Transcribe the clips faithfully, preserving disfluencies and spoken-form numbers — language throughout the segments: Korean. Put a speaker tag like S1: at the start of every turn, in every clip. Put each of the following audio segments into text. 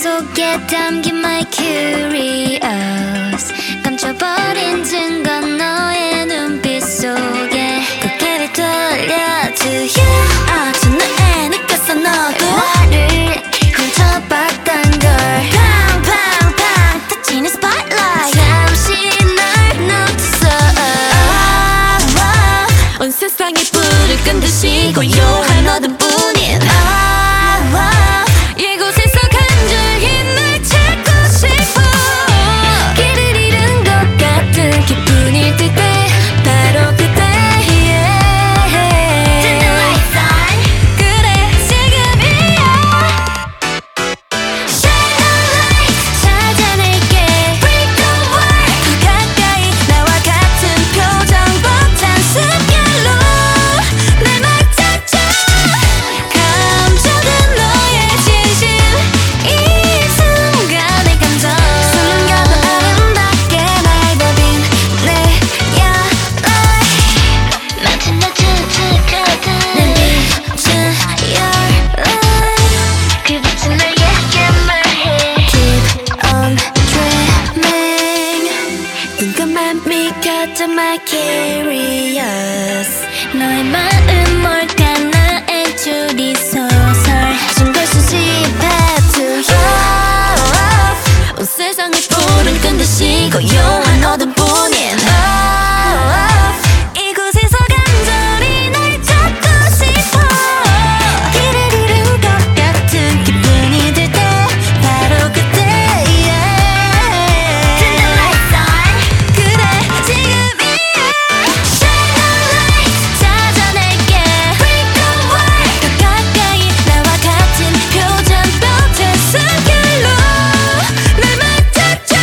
S1: 속에 담긴 my curious 감춰버린 증거 너의 눈빛 속에 고개를 돌려주요 어제 너에 느꼈어 너도 나를 훔쳐봤던 걸 팡팡팡 터지는 spotlight 잠시 널 놓쳤어 oh, oh. 온 세상에 불을 끈 듯이 고요한 어둠뿐인 oh, oh. 이곳에서 간절히 널 찾고 싶어 길을 잃은 것 같은 기분일 때 바로 그때 yeah. Turn the lights on 그래 지금이야 Shine a light 찾아낼게 Break the world 더 가까이 나와 같은 표정 벅찬 숨결로 날 맞춰줘 감춰둔 너의 진심 이 순간의 감정 숨겨도 아름답게 날 더 빛내 Your light 마치 나 춤추거든 난 비춘 Your light 그 빛은 너에게 말해 Keep on dreaming 궁금한 미가져 my curious 너의 마음 뭘까 나의 추리 소설 숨걸 수집해 to you 온 세상을 불은 끈 듯이 고요한 어둠뿐인 oh, oh. 이곳에서 간절히 널 찾고 싶어 길을 잃은 것 같은 기분이 들 때 바로 그때 yeah. Turn the lights on 그래 지금이야 Shine a light 찾아낼게 Break the world 더 가까이 나와 같은 표정 뻗은 숨결로 날 맞춰줘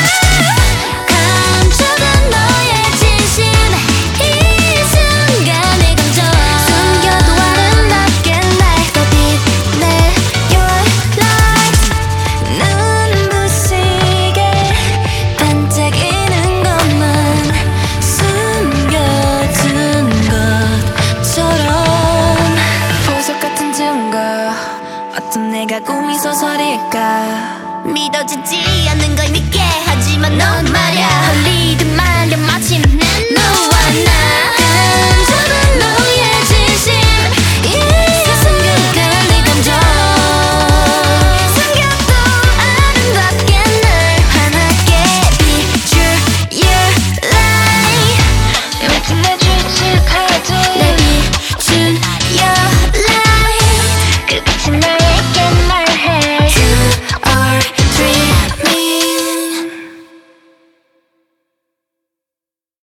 S1: 감춰둔 너의 진심 이 순간의 감정 숨겨도 아름답게 날 더 빛내 Your light 눈부시게 반짝이는 것만 숨겨둔 것처럼 보석 같은 증거 어쩜 내가 꿈이 소설일까 믿어지지 않는 걸 믿게 하지만 넌 말야